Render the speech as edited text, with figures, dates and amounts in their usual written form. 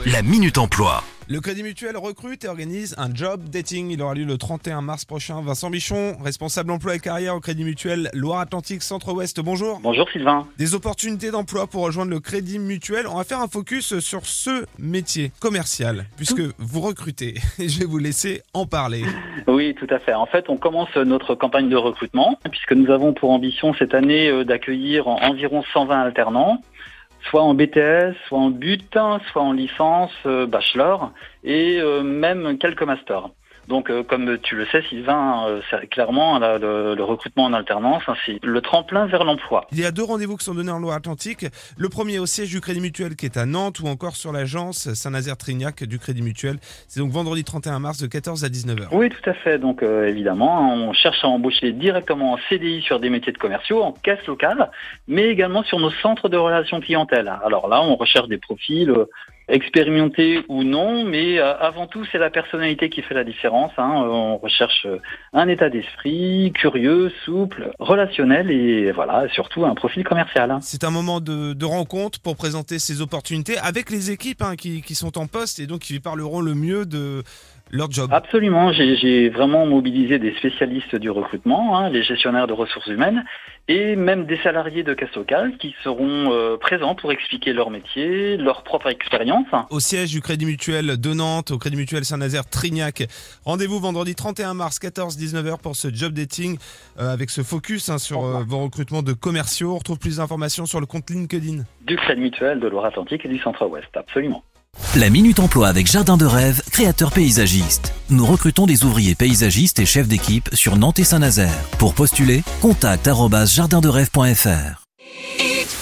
la Minute Emploi. Le Crédit Mutuel recrute et organise un job dating. Il aura lieu le 31 mars prochain. Vincent Bichon, responsable emploi et carrière au Crédit Mutuel Loire-Atlantique Centre-Ouest. Bonjour. Bonjour Sylvain. Des opportunités d'emploi pour rejoindre le Crédit Mutuel. On va faire un focus sur ce métier commercial puisque vous recrutez. Je vais vous laisser en parler. Oui, tout à fait. En fait, on commence notre campagne de recrutement puisque nous avons pour ambition cette année d'accueillir environ 120 alternants, soit en BTS, soit en BUT, soit en licence, bachelor et même quelques masters. Donc, comme tu le sais, Sylvain, c'est clairement le recrutement en alternance, c'est le tremplin vers l'emploi. Il y a 2 rendez-vous qui sont donnés en Loire-Atlantique. Le premier au siège du Crédit Mutuel qui est à Nantes ou encore sur l'agence Saint-Nazaire-Trignac du Crédit Mutuel. C'est donc vendredi 31 mars de 14 à 19h. Oui, tout à fait. Donc, évidemment, on cherche à embaucher directement en CDI sur des métiers de commerciaux, en caisse locale, mais également sur nos centres de relations clientèle. Alors là, on recherche des profils expérimentés ou non, mais avant tout, c'est la personnalité qui fait la différence. On recherche un état d'esprit curieux, souple, relationnel et voilà, surtout un profil commercial. C'est un moment de rencontre pour présenter ces opportunités avec les équipes qui sont en poste et donc qui parleront le mieux de leur job. Absolument, j'ai vraiment mobilisé des spécialistes du recrutement, les gestionnaires de ressources humaines et même des salariés de caisse locale qui seront présents pour expliquer leur métier, leur propre expérience. Au siège du Crédit Mutuel de Nantes, au Crédit Mutuel Saint-Nazaire-Trignac. Rendez-vous vendredi 31 mars, 14-19h pour ce job dating avec ce focus sur vos recrutements de commerciaux. On retrouve plus d'informations sur le compte LinkedIn du Crédit Mutuel de Loire-Atlantique et du Centre-Ouest, absolument. La Minute Emploi avec Jardin de Rêve, créateur paysagiste. Nous recrutons des ouvriers paysagistes et chefs d'équipe sur Nantes et Saint-Nazaire. Pour postuler, contact@jardinderêve.fr.